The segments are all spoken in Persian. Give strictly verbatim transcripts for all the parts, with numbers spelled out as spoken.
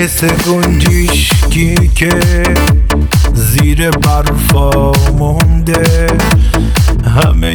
مثل گنجشکی که زیر برفا مونده، همه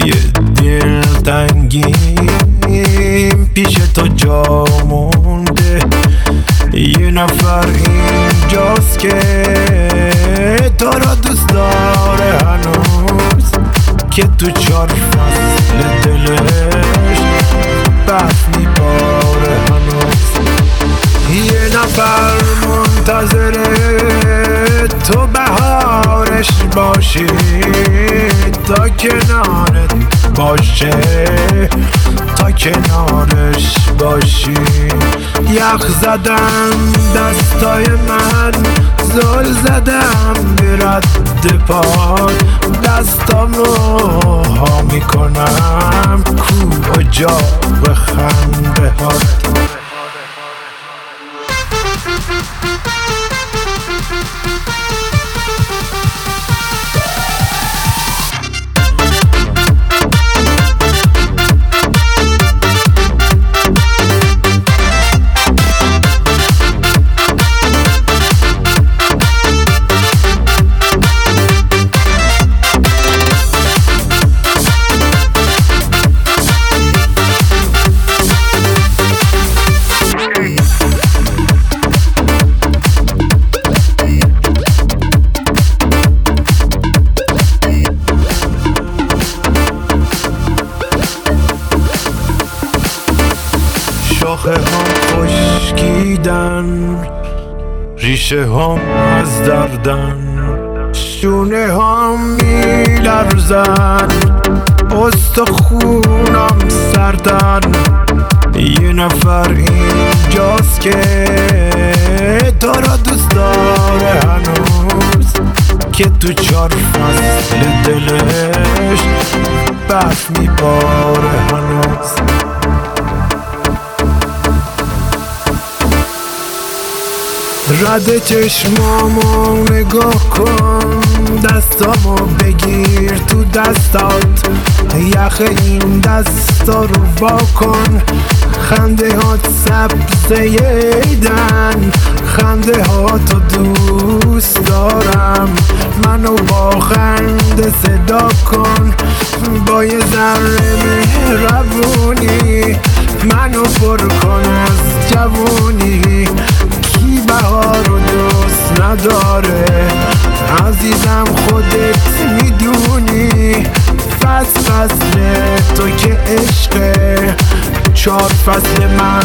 دلتنگیم پیش تو جا مونده. یه نفر اینجاست که تو را دوست داره هنوز، که تو چار فصل دلش برف میباره هنوز. یه نفر منتظره تو بهارش باشی، تا کنارت باشه، تا کنارش باشی. یخ زدم دستای من، زل زدم به رد پاد، دستامو ها میکنم کو اجا به خنده هات. شاخه هم خشکیدن، ریشه هم از دردن، شونه هم میلرزن، استخونم سردن. یه نفر اینجاست که تو را دوست داره هنوز، که تو چار فصل دلش برف میباره هنوز. رد چشمامو نگاه کن، دستامو بگیر تو دستات، یخ این دستا رو وا کن. خنده هات سبزه ایدن، خنده هاتو دوست دارم. منو با خنده صدا کن، با یه ذره مهربونی منو پر کن از جوونی. کی بهار رو دوست نداره عزیزم، خودت میدونی. فصل فصل تو که عشقه، چار فصل من